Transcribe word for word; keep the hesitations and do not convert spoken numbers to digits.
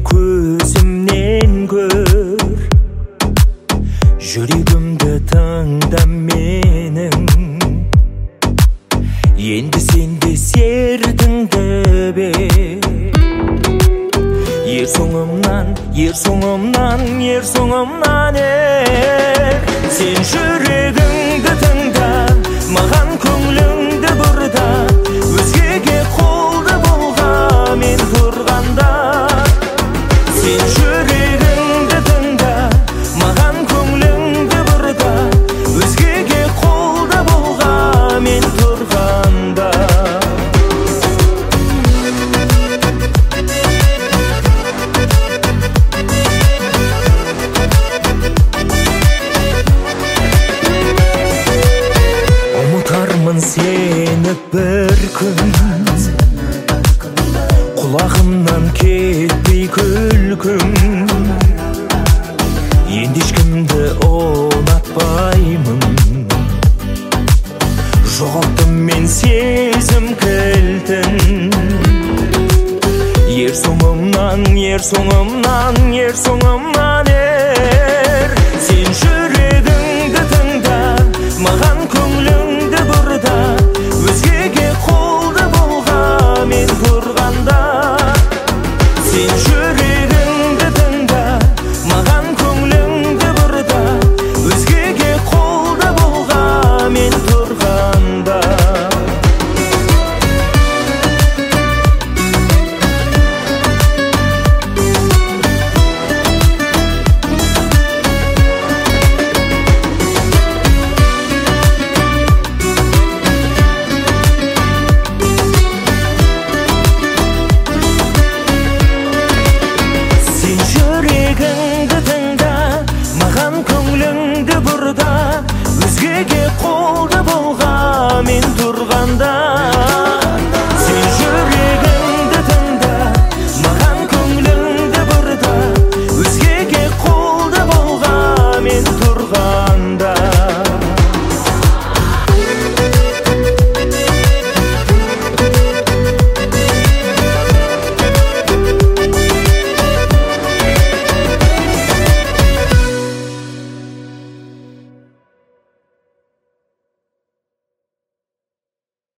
көзімнен көр, жүрегімді тыңда менің. Енді сенде сертіңді бер. Ер соңымнан, ер соңымнан, ер соңымнан ер. Сен жүрегіңді тыңда, маған көңіліңді бұрда. Өзгеге қолды болға мен тұрғанда. Сен жүрегіңді тыңда, маған көңіліңді бұрда. Өзгеге қолды болға мен тұрғанда. Ұмытармын сені бір күн, құлағымнан кетпей күлкің. Енді ешкімді ұнатпаймын, жоғалттым мен сезім кілтін. Ер соңымнан, ер соңымнан, ер соңымнан